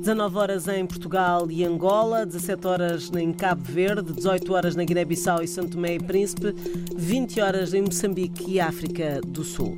19 horas em Portugal e Angola, 17 horas em Cabo Verde, 18 horas na Guiné-Bissau e São Tomé e Príncipe, 20 horas em Moçambique e África do Sul.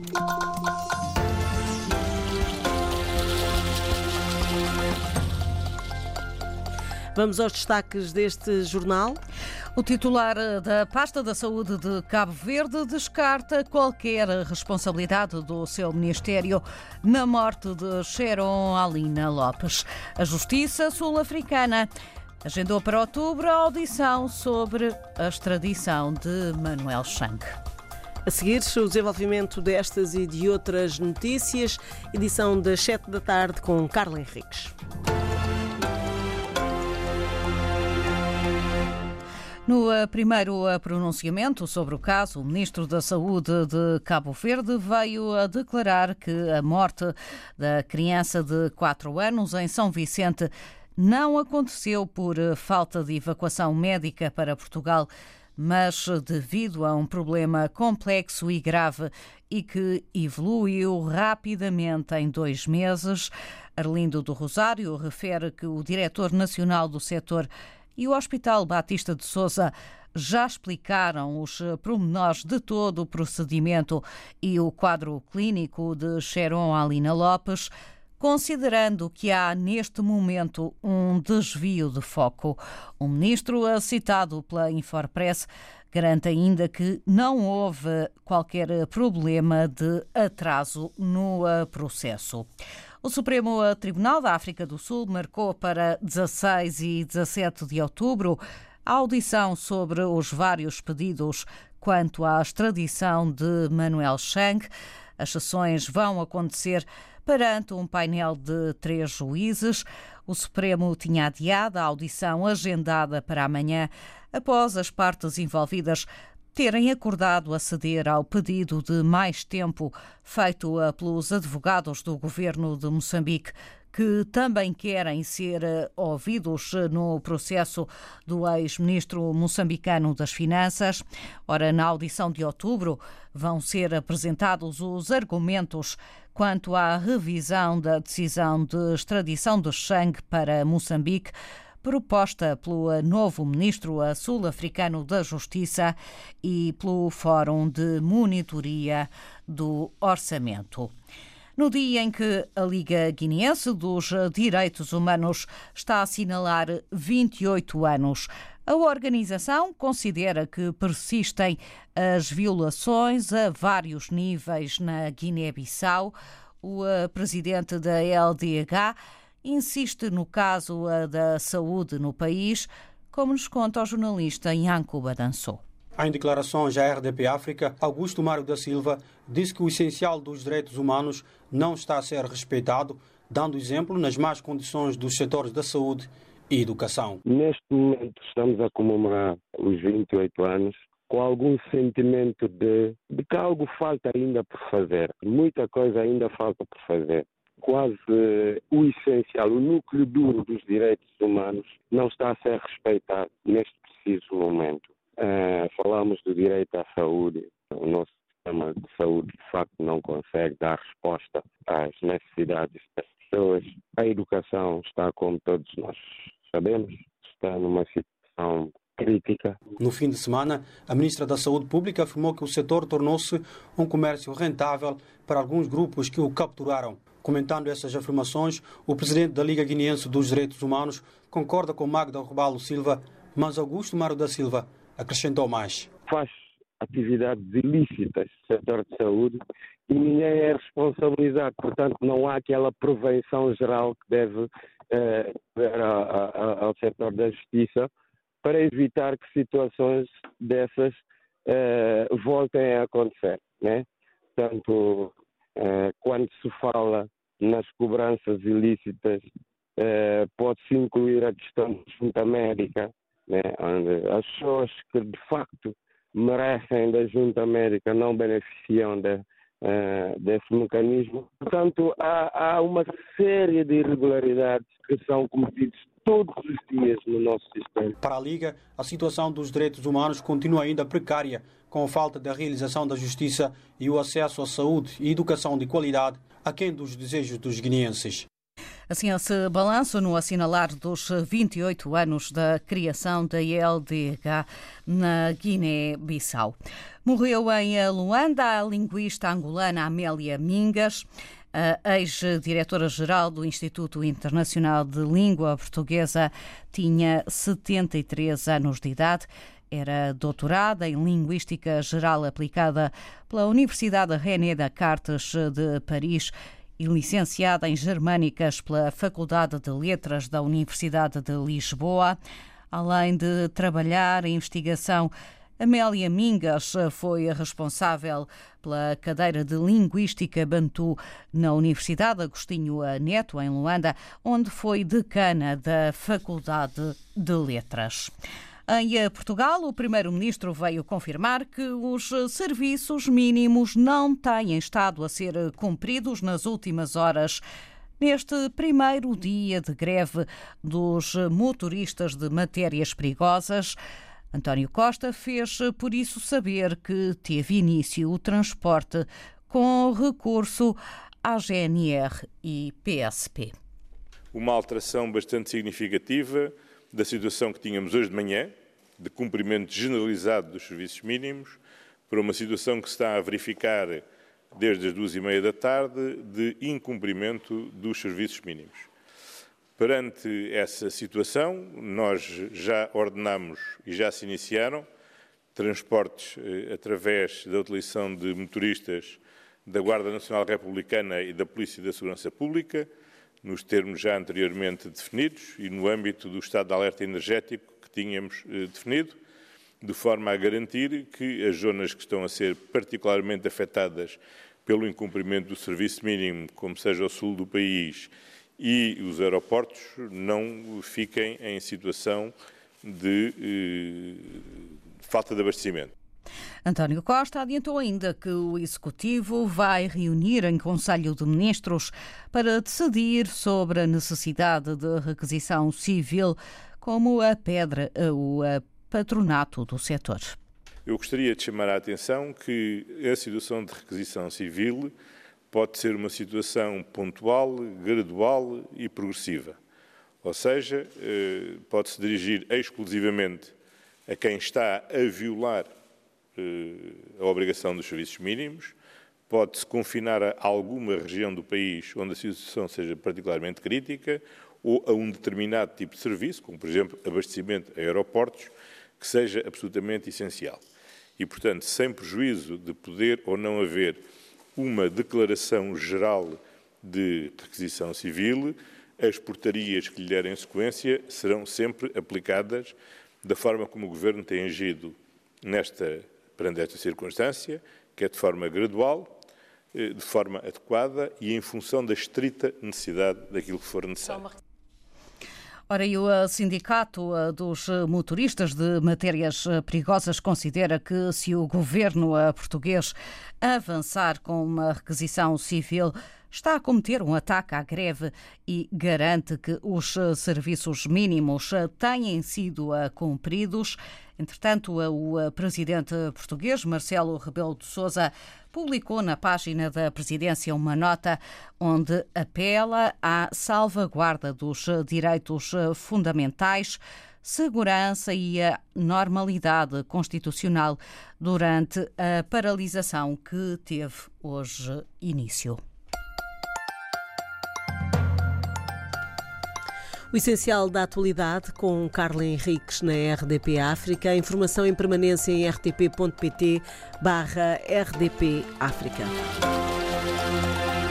Vamos aos destaques deste jornal. O titular da Pasta da Saúde de Cabo Verde descarta qualquer responsabilidade do seu ministério na morte de Sharon Alina Lopes. A Justiça sul-africana agendou para outubro a audição sobre a extradição de Manuel Chang. A seguir, o desenvolvimento destas e de outras notícias, edição das 7 da tarde com Carla Henriques. No primeiro pronunciamento sobre o caso, o Ministro da Saúde de Cabo Verde veio a declarar que a morte da criança de 4 anos em São Vicente não aconteceu por falta de evacuação médica para Portugal, mas devido a um problema complexo e grave e que evoluiu rapidamente em 2 meses. Arlindo do Rosário refere que o diretor nacional do setor e o Hospital Batista de Sousa já explicaram os pormenores de todo o procedimento e o quadro clínico de Sharon Alina Lopes, considerando que há neste momento um desvio de foco. O ministro, citado pela Infopress, garante ainda que não houve qualquer problema de atraso no processo. O Supremo Tribunal da África do Sul marcou para 16 e 17 de outubro a audição sobre os vários pedidos quanto à extradição de Manuel Chang. As sessões vão acontecer perante um painel de 3 juízes. O Supremo tinha adiado a audição agendada para amanhã, após as partes envolvidas terem acordado aceder ao pedido de mais tempo feito pelos advogados do governo de Moçambique, que também querem ser ouvidos no processo do ex-ministro moçambicano das Finanças. Ora, na audição de outubro vão ser apresentados os argumentos quanto à revisão da decisão de extradição de Chang para Moçambique, proposta pelo novo ministro sul-africano da Justiça e pelo Fórum de Monitoria do Orçamento. No dia em que a Liga Guineense dos Direitos Humanos está a assinalar 28 anos, a organização considera que persistem as violações a vários níveis na Guiné-Bissau. O presidente da LDH insiste no caso da saúde no país, como nos conta o jornalista Yanko Badanço. Em declarações à RDP África, Augusto Mário da Silva disse que o essencial dos direitos humanos não está a ser respeitado, dando exemplo nas más condições dos setores da saúde e educação. Neste momento estamos a comemorar os 28 anos com algum sentimento de que algo falta ainda por fazer. Muita coisa ainda falta por fazer. Quase o essencial, o núcleo duro dos direitos humanos não está a ser respeitado neste preciso momento. Falamos do direito à saúde. O nosso sistema de saúde, de facto, não consegue dar resposta às necessidades das pessoas. A educação está, como todos nós sabemos, está numa situação crítica. No fim de semana, a Ministra da Saúde Pública afirmou que o setor tornou-se um comércio rentável para alguns grupos que o capturaram. Comentando essas afirmações, o presidente da Liga Guineense dos Direitos Humanos concorda com Magda Robalo Silva, mas Augusto Mário da Silva acrescentou mais. Faz atividades ilícitas no setor de saúde e ninguém é responsabilizado. Portanto, não há aquela prevenção geral que deve ao setor da justiça para evitar que situações dessas voltem a acontecer, né? Portanto, quando se fala nas cobranças ilícitas, pode-se incluir a questão da junta médica, né, onde as pessoas que de facto merecem da junta médica não beneficiam desse mecanismo. Portanto, há uma série de irregularidades que são cometidas todos os dias no nosso sistema. Para a Liga, a situação dos direitos humanos continua ainda precária, com a falta da realização da justiça e o acesso à saúde e educação de qualidade aquém dos desejos dos guineenses. Assim, esse balanço no assinalar dos 28 anos da criação da LDH na Guiné-Bissau. Morreu em Luanda a linguista angolana Amélia Mingas, a ex-diretora-geral do Instituto Internacional de Língua Portuguesa, tinha 73 anos de idade. Era doutorada em Linguística Geral Aplicada pela Universidade René Descartes de Paris e licenciada em Germânicas pela Faculdade de Letras da Universidade de Lisboa. Além de trabalhar em investigação, Amélia Mingas foi responsável pela cadeira de Linguística Bantu na Universidade Agostinho Neto, em Luanda, onde foi decana da Faculdade de Letras. Em Portugal, o primeiro-ministro veio confirmar que os serviços mínimos não têm estado a ser cumpridos nas últimas horas, neste primeiro dia de greve dos motoristas de matérias perigosas. António Costa fez, por isso, saber que teve início o transporte com recurso à GNR e PSP. Uma alteração bastante significativa da situação que tínhamos hoje de manhã, de cumprimento generalizado dos serviços mínimos, para uma situação que se está a verificar desde as 2h30 da tarde, de incumprimento dos serviços mínimos. Perante essa situação, nós já ordenamos e já se iniciaram transportes através da utilização de motoristas da Guarda Nacional Republicana e da Polícia da Segurança Pública, nos termos já anteriormente definidos e no âmbito do estado de alerta energético que tínhamos definido, de forma a garantir que as zonas que estão a ser particularmente afetadas pelo incumprimento do serviço mínimo, como seja o sul do país e os aeroportos, não fiquem em situação de falta de abastecimento. António Costa adiantou ainda que o Executivo vai reunir em Conselho de Ministros para decidir sobre a necessidade de requisição civil, como a pedra o patronato do setor. Eu gostaria de chamar a atenção que a situação de requisição civil pode ser uma situação pontual, gradual e progressiva. Ou seja, pode-se dirigir exclusivamente a quem está a violar a obrigação dos serviços mínimos, pode-se confinar a alguma região do país onde a situação seja particularmente crítica ou a um determinado tipo de serviço, como, por exemplo, abastecimento a aeroportos, que seja absolutamente essencial. E, portanto, sem prejuízo de poder ou não haver uma declaração geral de requisição civil, as portarias que lhe derem sequência serão sempre aplicadas da forma como o Governo tem agido perante esta circunstância, que é de forma gradual, de forma adequada e em função da estrita necessidade daquilo que for necessário. Ora, e o Sindicato dos Motoristas de Matérias Perigosas considera que se o governo português avançar com uma requisição civil, está a cometer um ataque à greve e garante que os serviços mínimos têm sido cumpridos. Entretanto, o presidente português, Marcelo Rebelo de Sousa, publicou na página da presidência uma nota onde apela à salvaguarda dos direitos fundamentais, segurança e a normalidade constitucional durante a paralisação que teve hoje início. O essencial da atualidade com Carla Henriques na RDP África. A informação em permanência em rtp.pt/RDP África.